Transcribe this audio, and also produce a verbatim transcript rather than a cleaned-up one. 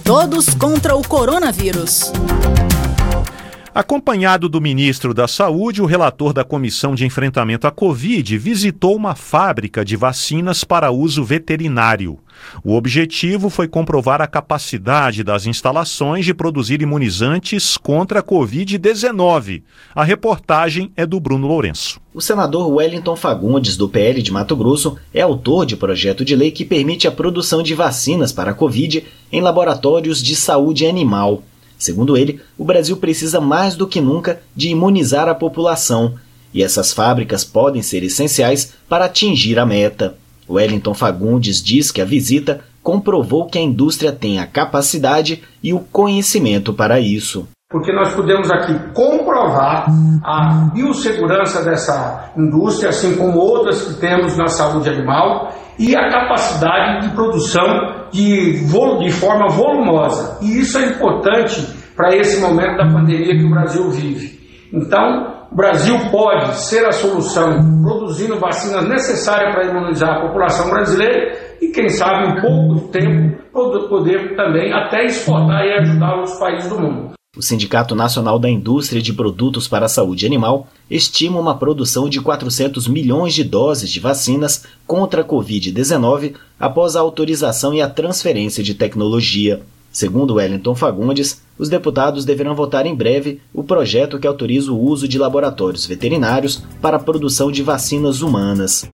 Todos contra o coronavírus. Acompanhado do ministro da Saúde, o relator da Comissão de Enfrentamento à Covid visitou uma fábrica de vacinas para uso veterinário. O objetivo foi comprovar a capacidade das instalações de produzir imunizantes contra a covid dezenove. A reportagem é do Bruno Lourenço. O senador Wellington Fagundes, do P L de Mato Grosso, é autor de projeto de lei que permite a produção de vacinas para a Covid em laboratórios de saúde animal. Segundo ele, o Brasil precisa mais do que nunca de imunizar a população, e essas fábricas podem ser essenciais para atingir a meta. Wellington Fagundes diz que a visita comprovou que a indústria tem a capacidade e o conhecimento para isso. Porque nós podemos aqui comprovar a biossegurança dessa indústria, assim como outras que temos na saúde animal, e a capacidade de produção de, de forma volumosa. E isso é importante para esse momento da pandemia que o Brasil vive. Então, o Brasil pode ser a solução, produzindo vacinas necessárias para imunizar a população brasileira e, quem sabe, em pouco tempo, poder também até exportar e ajudar outros países do mundo. O Sindicato Nacional da Indústria de Produtos para a Saúde Animal estima uma produção de quatrocentos milhões de doses de vacinas contra a covid dezenove após a autorização e a transferência de tecnologia. Segundo Wellington Fagundes, os deputados deverão votar em breve o projeto que autoriza o uso de laboratórios veterinários para a produção de vacinas humanas.